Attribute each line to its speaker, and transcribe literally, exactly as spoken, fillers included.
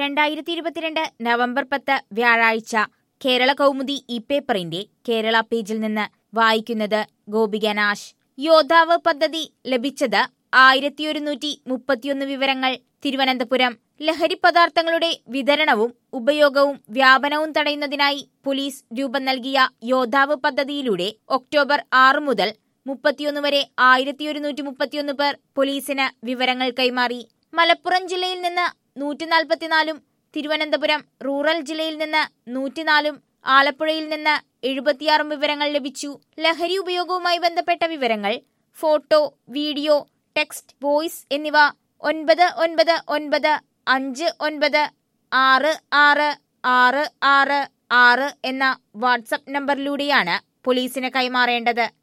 Speaker 1: രണ്ടായിരത്തി ഇരുപത്തിരണ്ട് നവംബർ പത്ത് വ്യാഴാഴ്ച കേരള കൗമുദി ഇ പേപ്പറിന്റെ കേരള പേജിൽ നിന്ന് വായിക്കുന്നത് ഗോപിക നാശ്. യോദ്ധാവ് പദ്ധതി ലഭിച്ചത് ആയിരത്തി ഒരുന്നൂറ്റി മുപ്പത്തിയൊന്ന് വിവരങ്ങൾ. തിരുവനന്തപുരം. ലഹരി പദാർത്ഥങ്ങളുടെ വിതരണവും ഉപയോഗവും വ്യാപനവും തടയുന്നതിനായി പോലീസ് രൂപം നൽകിയ യോദ്ധാവ് പദ്ധതിയിലൂടെ ഒക്ടോബർ ആറ് മുതൽ മുപ്പത്തിയൊന്ന് വരെ ആയിരത്തി ഒരുന്നൂറ്റി മുപ്പത്തിയൊന്ന് പേർ പോലീസിന് വിവരങ്ങൾ കൈമാറി. മലപ്പുറം ജില്ലയിൽ നിന്ന് നൂറ്റി നാൽപ്പത്തിനാലും തിരുവനന്തപുരം റൂറൽ ജില്ലയിൽ നിന്ന് നൂറ്റിനാലും ആലപ്പുഴയിൽ നിന്ന് എഴുപത്തിയാറും വിവരങ്ങൾ ലഭിച്ചു. ലഹരി ഉപയോഗവുമായി ബന്ധപ്പെട്ട വിവരങ്ങൾ, ഫോട്ടോ, വീഡിയോ, ടെക്സ്റ്റ്, വോയിസ് എന്നിവ ഒൻപത് ഒൻപത് ഒൻപത് അഞ്ച് ഒൻപത് ആറ് ആറ് ആറ് ആറ് ആറ് എന്ന വാട്സപ്പ് നമ്പറിലൂടെയാണ് പോലീസിന് കൈമാറേണ്ടത്.